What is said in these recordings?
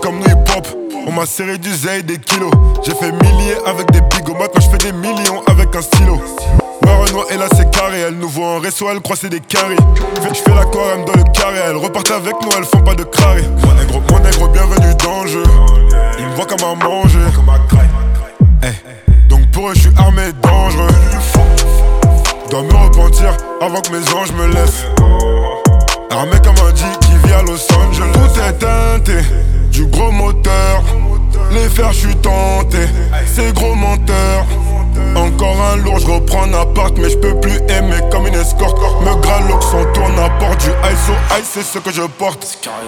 comme nous hip-hop. On m'a serré du zay des kilos. J'ai fait milliers avec des bigots. Maintenant je fais des millions avec un stylo. Ma Renoir et là c'est carré. Elle nous voit en réseau, elle croit c'est des carrés. Je fais l'aquarium dans le carré. Elles repartent avec nous, elles font pas de carré. Mon négro, bienvenue dans le jeu. Ils me voient comme un manger. Donc pour eux je suis armé et dangereux. Dois me repentir avant que mes anges me laissent. Armé comme un G qui vit à Los Angeles. Tout est teinté, du gros moteur. Les fers j'suis tenté, c'est gros menteur. Encore un lourd, j'reprends un appart. Mais j'peux plus aimer comme une escorte. Me graloque son tourne à bord du ISO ice, c'est ce que je porte.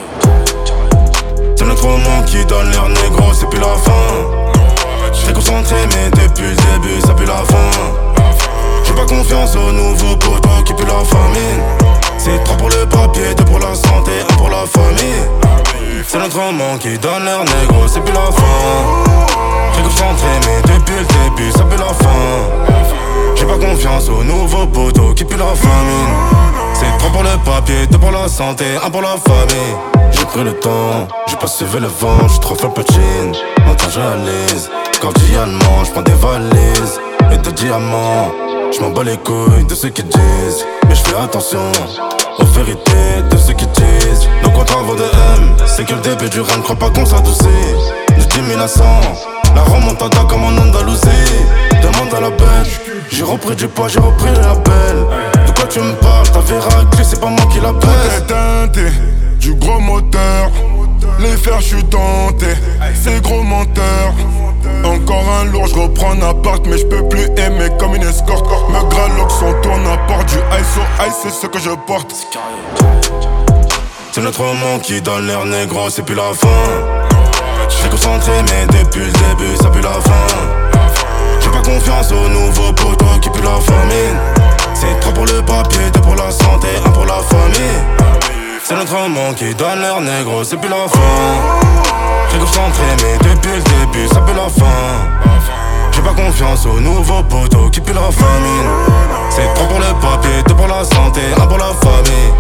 C'est notre moment qui donne l'air négro, c'est plus la fin. J'suis concentré mais depuis le début ça pue la fin. J'ai pas confiance aux nouveaux potos qui puent la famine. C'est 3 pour le papier, 2 pour la santé, 1 pour la famille. C'est notre moment qui donne l'air négro, c'est plus la fin. J'ai concentré mais depuis le début ça pue la fin. J'ai pas confiance aux nouveaux potos qui puent la famine. C'est 3 pour le papier, 2 pour la santé, 1 pour la famille. J'ai pris le temps, j'ai pas suivi le vent, j'suis trop flopotine. Maintenant j'analyse, cordialement, j'prends des valises et des diamants. J'm'en bats les couilles de ceux qui disent, mais j'fais attention aux vérités de ceux qui disent. Nos contrats vont de M, c'est que le début du run, crois pas qu'on s'adoucit. De 10 000 à 100, la remontada comme en Andalousie. Demande à la belle, j'ai repris du poids, j'ai repris le label. De quoi tu me parles, t'avais raclé, c'est pas moi qui la baisse. Tout est teinté, du gros moteur. Les fers j'suis tenté, c'est gros menteur. Encore un lourd, j'reprends un appart. Mais j'peux plus aimer comme une escorte. Me graloque son tourne à bord du ISO ice, c'est ce que je porte. C'est notre moment qui donne l'air négro, c'est plus la fin. J'suis concentré mais depuis le début ça pue la fin. J'ai pas confiance aux nouveaux potos qui puent la famine. C'est 3 pour le papier, 2 pour la santé, 1 pour la famille. C'est notre moment qui donne l'air négro, c'est plus la fin. J'ai concentré mais depuis le début ça pue la fin. J'ai pas confiance aux nouveaux potos qui puent la famine. C'est 3 pour le papier, 2 pour la santé, 1 pour la famille.